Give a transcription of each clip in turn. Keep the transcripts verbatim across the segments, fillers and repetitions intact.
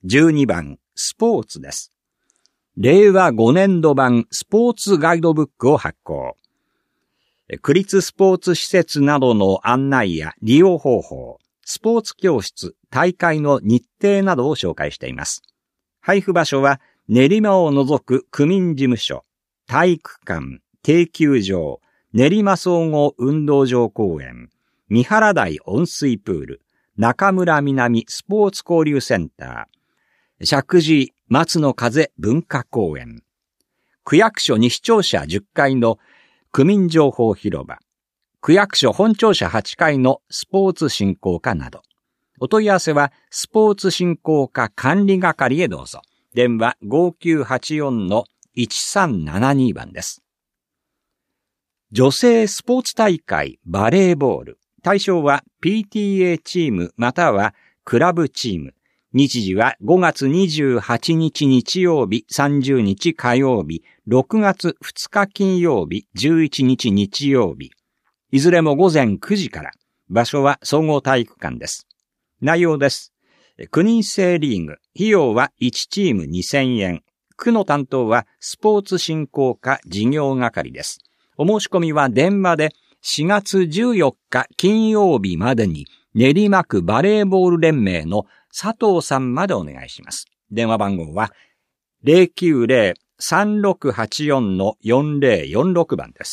じゅうにばん、スポーツです。れいわごねんど版スポーツガイドブックを発行。区立スポーツ施設などの案内や利用方法、スポーツ教室、大会の日程などを紹介しています。配布場所は練馬を除く区民事務所、体育館、定休場、練馬総合運動場公園、三原台温水プール、中村南スポーツ交流センター、石神井松の風文化公園、区役所西庁舎じゅっかいの区民情報広場、区役所本庁舎はちかいのスポーツ振興課など。お問い合わせはスポーツ振興課管理係へどうぞ。電話 ごきゅうはちよんのいちさんななに 番です。女性スポーツ大会バレーボール。対象は ピーティーエー チームまたはクラブチーム。日時はごがつにじゅうはちにち日曜日、さんじゅうにち火曜日、ろくがつふつか金曜日、じゅういちにち日曜日。いずれもごぜんくじから。場所は総合体育館です。内容です。区認制リーグ。費用はいちチームにせんえん。区の担当はスポーツ振興課事業係です。お申し込みは電話でしがつじゅうよっか金曜日までに練馬区バレーボール連盟の佐藤さんまでお願いします。電話番号は ゼロきゅうゼロ さんろくはちよん よんゼロよんろく 番です。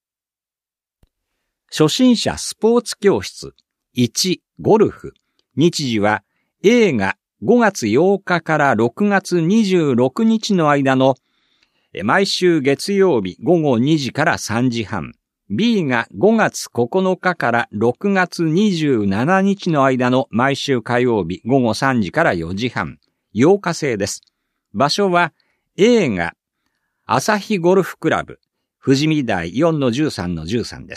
初心者スポーツ教室いちゴルフ。日時はA がごがつようかからろくがつにじゅうろくにちの間の毎週月曜日ごごにじからさんじはん。B がごがつここのかからろくがつにじゅうしちにちの間の毎週火曜日ごごさんじからよじはん。ようか制です。場所は A が朝日ゴルフクラブ富士見台 よんのじゅうさんのじゅうさんです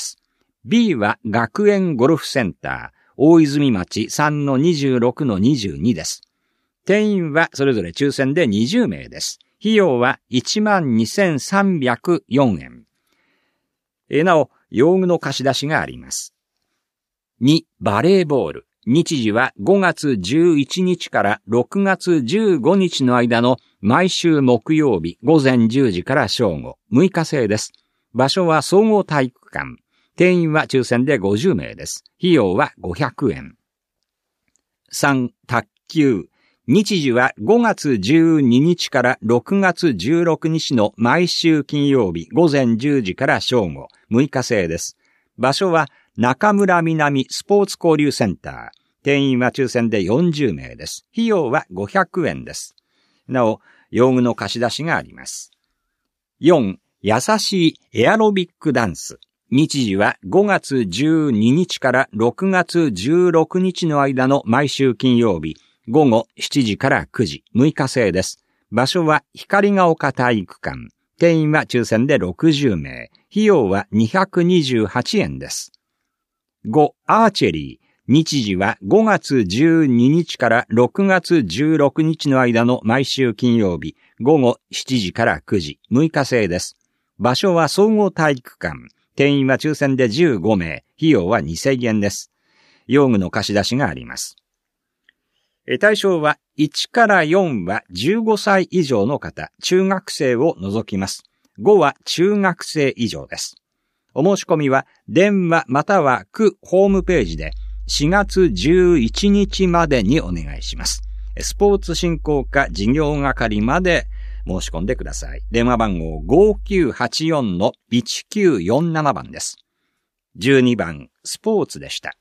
。B は学園ゴルフセンター大泉町 さんのにじゅうろくのにじゅうにです。定員はそれぞれ抽選でにじゅうめいです。費用はいちまんにせんさんびゃくよんえん。えなお、用具の貸し出しがあります。にバレーボール。日時はごがつじゅういちにちからろくがつじゅうごにちの間の毎週木曜日ごぜんじゅうじから正午。むいか制です。場所は総合体育館。定員は抽選でごじゅうめいです。費用はごひゃくえん。さん卓球。日時はごがつじゅうににちからろくがつじゅうろくにちの毎週金曜日ごぜんじゅうじから正午。むいか制です。場所は中村南スポーツ交流センター。定員は抽選でよんじゅうめいです。費用はごひゃくえんです。なお、用具の貸し出しがあります。よん優しいエアロビックダンス。日時はごがつじゅうににちからろくがつじゅうろくにちの間の毎週金曜日ごごしちじからくじ。むいか制です。場所は光が丘体育館。定員は抽選でろくじゅうめい。費用はにひゃくにじゅうはちえんです。ごアーチェリー。日時はごがつじゅうににちからろくがつじゅうろくにちの間の毎週金曜日ごごしちじからくじ。むいか制です。場所は総合体育館。定員は抽選でじゅうごめい。費用はにせんえんです。用具の貸し出しがあります。対象はいちからよんはじゅうごさい以上の方、中学生を除きます。ごは中学生以上です。お申し込みは電話または区ホームページでしがつじゅういちにちまでにお願いします。スポーツ振興課事業係まで申し込んでください。電話番号 ごきゅうはちよんのいちきゅうよんなな 番です。じゅうにばんスポーツでした。